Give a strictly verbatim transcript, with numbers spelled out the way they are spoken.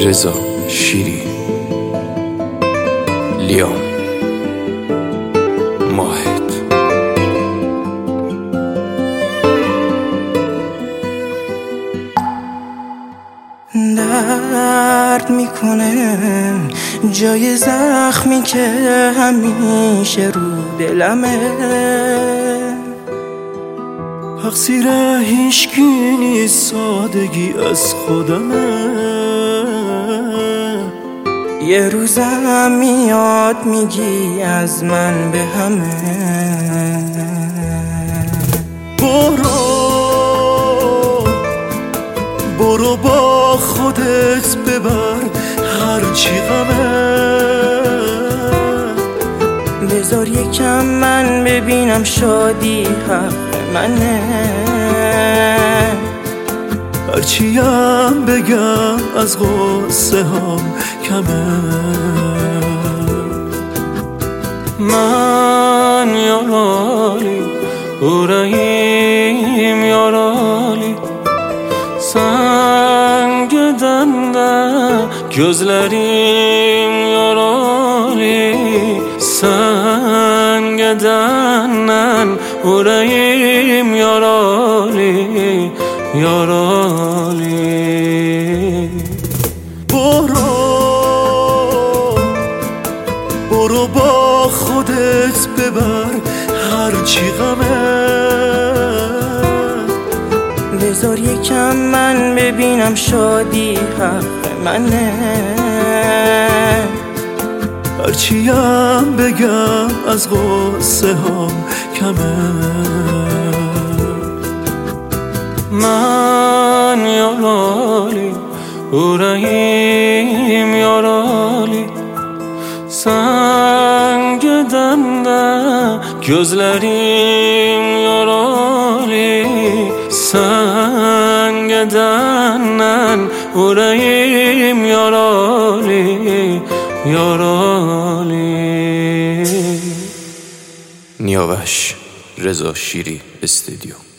رضا شیری، لیام، ماهد. درد میکنه جای زخمی که همیشه رو دلمه، تقصیر هیچکی نیست، سادگی از خودمه. یه روزم میاد میگی از من به همه، برو برو با خودت ببر هرچی غمه. بذار یکم من ببینم شادی حق منه. هرچی هم بگم از غصه هم کمه. من yaralı, yüreğim yaralı. Sen gidende gözlerim yaralı. Sen gidenden yüreğim yaralı, yaralı. برو برو با خودت ببر هرچی غمه. بذار یکم من ببینم شادی حق منه. هرچی هم بگم از غصه هم کمه. من yaralı, yüreğim yaralı. Sen gidende gözlerim yaralı. Sen gidenden yüreğim yaralı, yaralı. نیاوش رضا شیری استودیو.